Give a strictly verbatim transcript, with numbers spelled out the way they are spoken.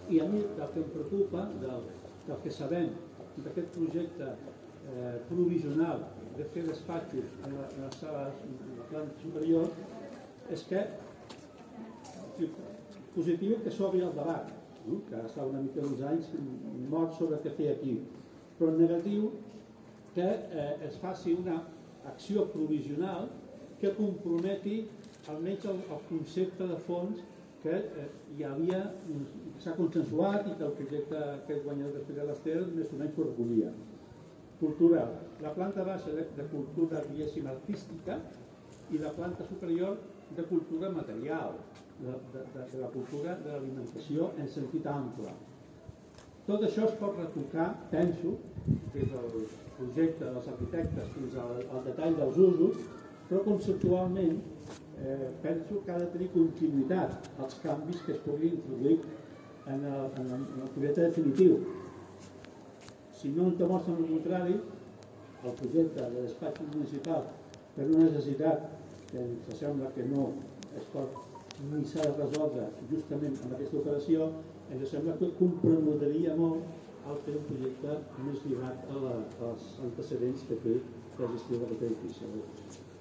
I a mi el que em preocupa del, del que sabem d'aquest projecte eh, provisional de fer despatxos en la, en la sala en la planta superior és que positiu que s'obri el debat, no? Que està una mica uns anys mort sobre què fer aquí, però negatiu que eh, es faci una acció provisional que comprometi almenys el, el concepte de fons que eh, hi havia, s'ha consensuat i que el projecte que es guanya després de l'Ester més o menys ho recollia. Cultural. La planta baixa de, de cultura, diguéssim, artística i la planta superior de cultura material, de, de, de, de la cultura de l'alimentació en sentit ample. Tot això es pot retocar, penso, des del projecte dels arquitectes fins al, al detall dels usos, però conceptualment eh, penso que ha de tenir continuïtat als canvis que es puguin introduir en el, en el, en el projecte definitiu. Si no ens demostren el contrari, el projecte de despatx municipal per una necessitat que ens sembla que no es pot ni s'ha de resoldre justament amb aquesta operació, ens sembla que comprometria molt el fer un projecte més lligat a la, als antecedents que té la gestió d'aquest edifici.